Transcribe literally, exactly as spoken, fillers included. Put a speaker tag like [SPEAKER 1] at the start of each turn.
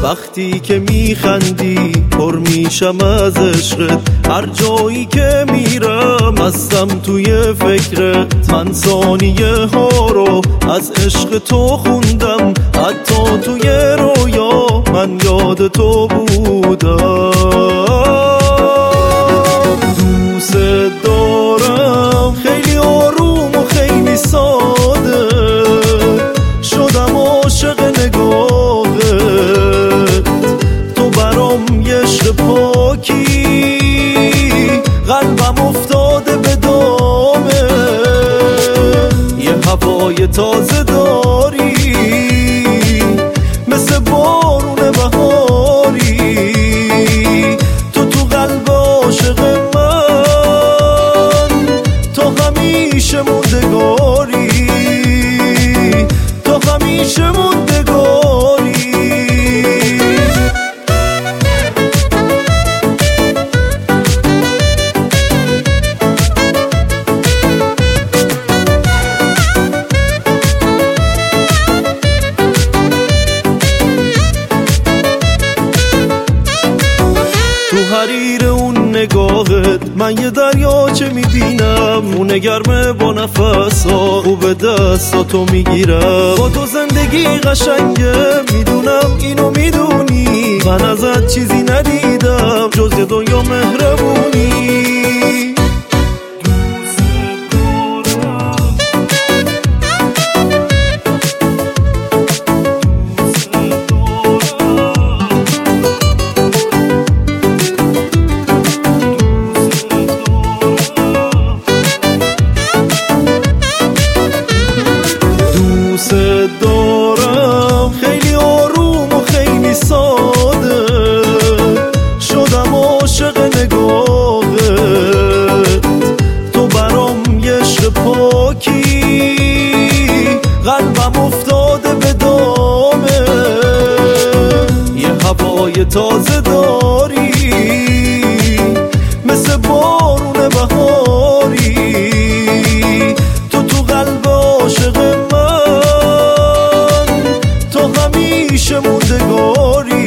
[SPEAKER 1] وقتی که میخندی پر میشم از عشقت، هر جایی که میرم هستم توی فکرت. من ثانیه ها رو از عشق تو خوندم، حتی توی رویا من یاد تو بودم. دوست دارم خیلی آروم و خیلی ساده، شدم عاشق نگاهت. تو برام یه عشق پاکی، قلبم افتاده به دامه. یه هوای تازه داری مثل بارون بهاری، تو تو قلب عاشق من تو همیشه موندگاری، تو همیشه موندگاری. تو حریر اون نگاهت من یه دریاچه میبینم، خونه گرمه با نفسا خوب دستاتو میگیرم. با تو زندگی قشنگه میدونم اینو میدونی، من ازت چیزی ندیدم جز دنیا مهربونی. دوست دارم خیلی آروم و خیلی ساده، شدم عاشق نگاهت. تو برام یه عشق پاکی، قلبم افتاده به دامه. یه هوای تازه داری مثل بارون بهاری، تو تو قلب عاشق من تو همیشه موندگاری.